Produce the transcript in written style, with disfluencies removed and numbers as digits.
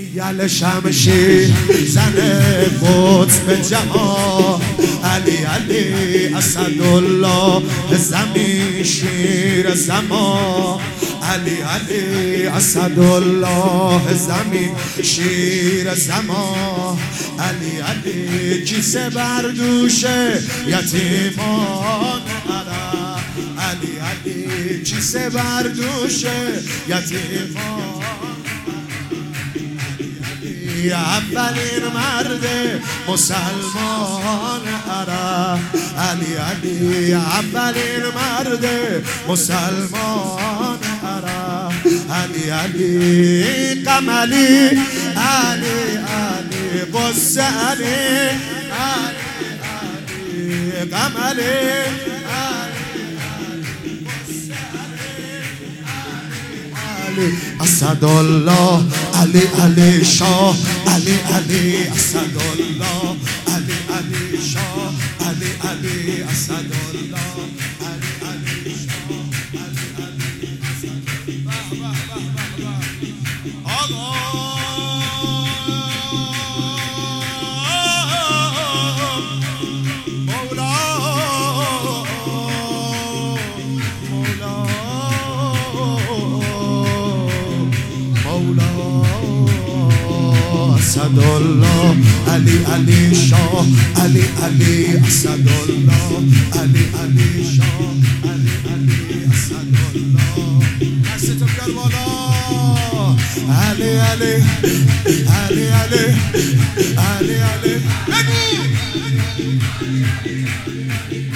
یل شمشیر زنه قطب جهان، علی علی اسدالله زمین شیر زمان، علی علی اسدالله زمین شیر زمان، علی علی کیسه بر دوش یتیمان عرب، علی علی کیسه بر دوش یتیمان، اولین مرد مسلمان عرب، علی علی اولین مرد مسلمان عرب، علی علی قملی علی علی قصه علی علی علی قملی اسدالله علی علی شاه، علی علی اسدالله، علی علی شاه، علی علی اسدالله، علی علی شاه، علی علی اسدالله علی علی شاه، علی علی اسدالله، علی علی شاه، علی علی اسدالله. دستتو بیار بالا. علی علی علی علی علی علی بگو.